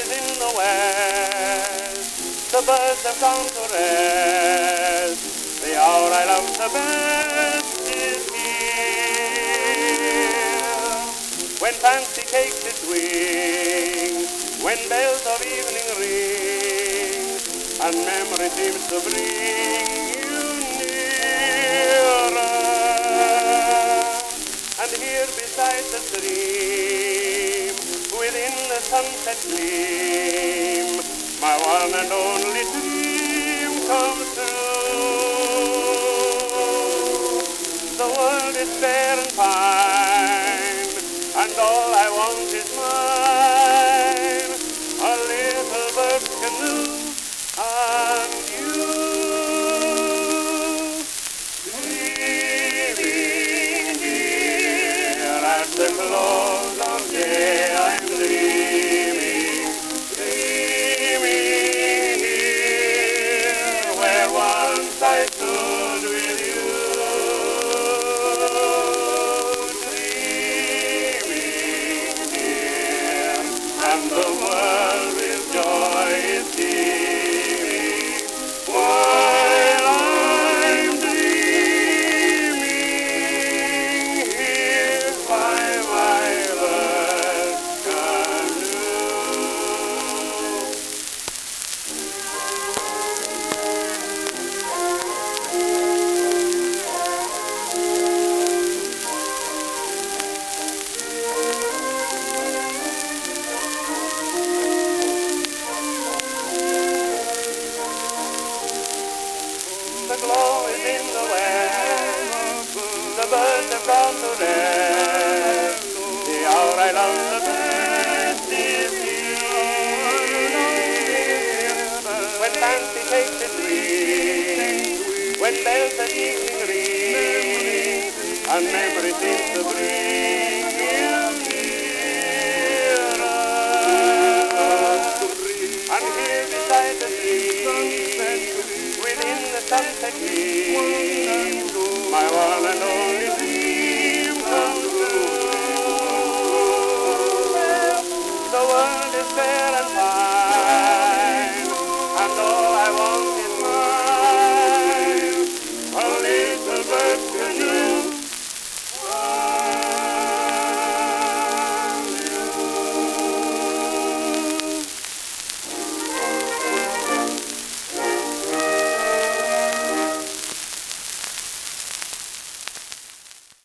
is in the west. The birds have gone to rest. The hour I love the best is here. When fancy takes its wings, when bells of evening ring, and memory seems to bring you nearer. And here beside the stream, within the sunset gleam, my one and only dream comes true. The world is fair and fine, and all I want is mine, a little bird canoe and you. Dreaming here at the close of day, I'm dreaming, dreaming here where once I stood with you. Dreaming here, and the world with joy is teeming, while I'm dreaming here by my bird canoe. The glow is in the west, the birds have gone to rest, the hour I love the best is here. When fancy takes its wing, when bells at evening ring, and memory seems to bring you nearer. And here beside the stream, within the sunset gleam,